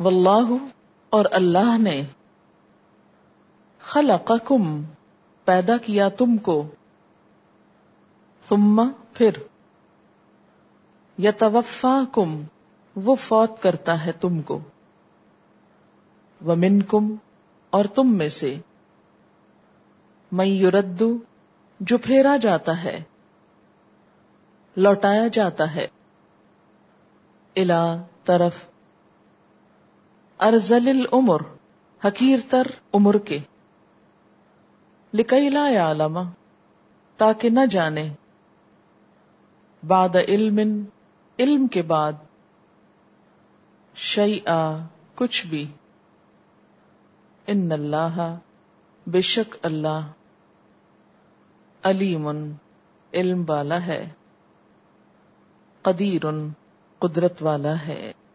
واللہ اور اللہ نے خلقکم پیدا کیا تم کو، ثم پھر یتوفاکم وہ فوت کرتا ہے تم کو، ومنکم اور تم میں سے من یرد جو پھیرا جاتا ہے، لوٹایا جاتا ہے، الی طرف ارذل العمر حقیر تر عمر کے، لکی لا یعلم تاکہ نہ جانے، بعد علم علم کے بعد، شیئا کچھ بھی، ان اللہ بے شک اللہ، علیم علم والا ہے، قدیر قدرت والا ہے۔